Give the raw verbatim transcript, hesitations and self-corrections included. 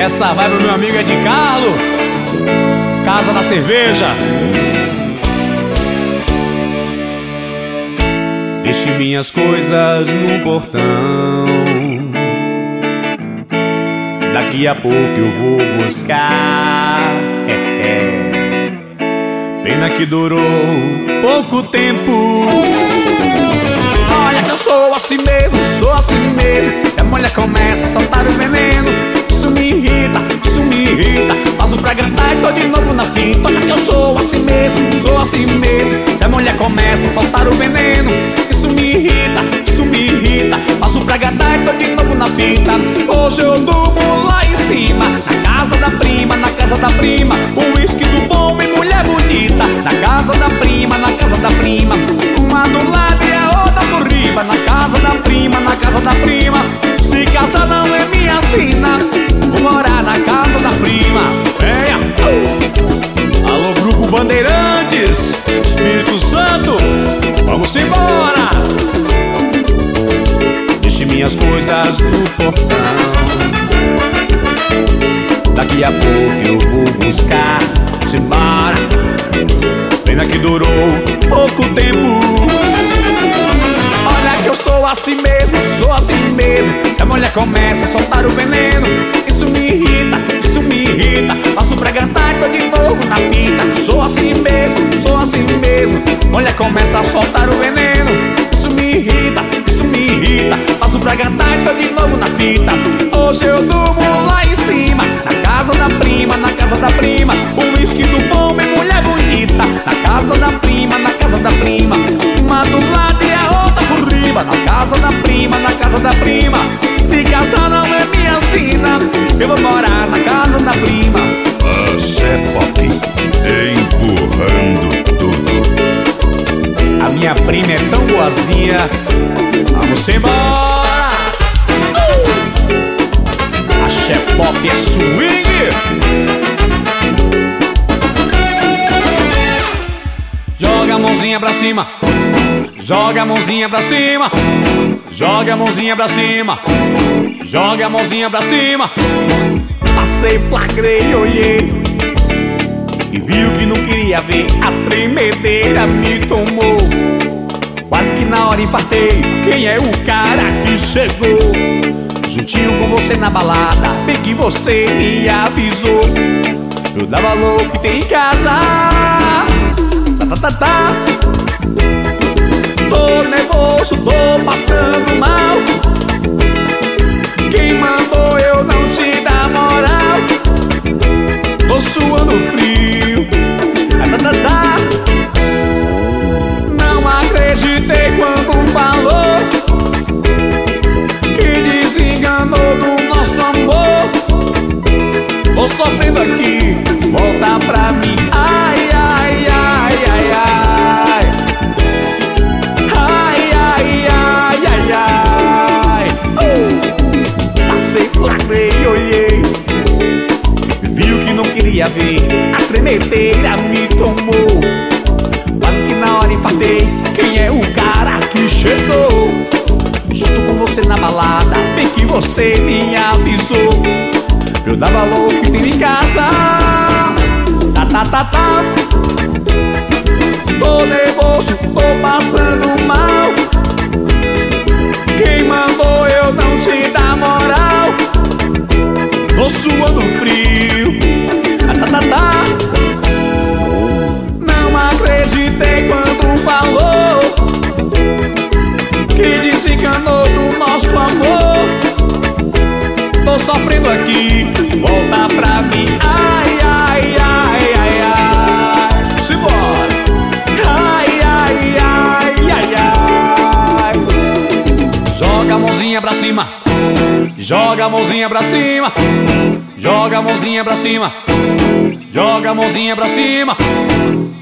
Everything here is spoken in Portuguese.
Essa vai pro meu amigo Ed Carlo, Casa da Cerveja. Deixe minhas coisas no portão, daqui a pouco eu vou buscar. É, é. Pena que durou pouco tempo. Olha que eu sou assim mesmo, sou assim mesmo. E a mulher começa a soltar o veneno. Isso me irrita, isso me irrita. Passo pra cantar e tô de novo na fita. Olha que eu sou assim mesmo, sou assim mesmo. Se a mulher começa a soltar o veneno, isso me irrita, isso me irrita. Passo pra cantar e tô de novo na fita. Hoje eu durmo lá em cima, na casa da prima, na casa da prima. O uísque do bom e mulher bonita. Na casa da prima, na casa da prima. Uma do lado e a outra por riba. Na casa da prima, na casa da prima. Se casa não é minha sina, vou morar na casa da prima. Venha! Alô, Grupo Bandeirantes, Espírito Santo, vamos embora! Deixe minhas coisas no portão, daqui a pouco eu vou buscar. Simbora! Pena que durou pouco tempo. Olha que eu sou assim mesmo, sou assim mesmo. Se a mulher começa a soltar o veneno, isso me irrita, isso me irrita. Passo pra cantar e tô de novo na fita. Sou assim mesmo, sou assim mesmo. Mulher começa a soltar o veneno, isso me irrita, isso me irrita. Passo pra cantar e tô de novo na fita. Hoje eu durmo lá em cima, na casa da prima, na casa da prima. O uísque do bom e mulher bonita. Na casa da prima, na casa da prima. Uma do lado e a outra por riba. Na casa da prima, na casa da prima. Se casar não é minha sina, eu vou morar na casa da prima. Axé Pop, empurrando tudo. A minha prima é tão boazinha, vamos embora. uh! Axé Pop é swing. Joga a mãozinha pra cima, joga a mãozinha pra cima, joga a mãozinha pra cima, joga a mãozinha pra cima. Passei, flagrei, olhei e viu que não queria ver. A tremedeira me tomou, quase que na hora infartei. Quem é o cara que chegou juntinho com você na balada? Bem que você me avisou. Eu dava louco que tem em casa. Tá, tá, tá. Tô nervoso, tô passando mal. Quem mandou eu não te dar moral? Tô suando frio. Tá, tá, tá. Não acreditei quando falou que desenganou do nosso amor. Tô sofrendo aqui, volta pra mim. Ai, ai, ai, ai, ai. Ai, ai, ai, ai, ai. uh! Passei, flagrei, olhei, viu que não queria ver. A tremedeira me tomou, quase que na hora infartei. Quem é o cara que chegou junto com você na balada? Bem que você me avisou. Eu dava louco que tem em casa. Tá, tá, tá, tá. Tô nervoso, tô passando mal. Quem mandou eu não te dar moral? Tô suando frio. Tá, tá, tá, tá. Não acreditei quando falou que desenganou do nosso amor. Tô sofrendo aqui, volta pra mim. Ai, ai, ai, ai, ai. Simbora. Ai, ai, ai, ai, ai. Joga a mãozinha pra cima, joga a mãozinha pra cima, joga a mãozinha pra cima, joga a mãozinha pra cima.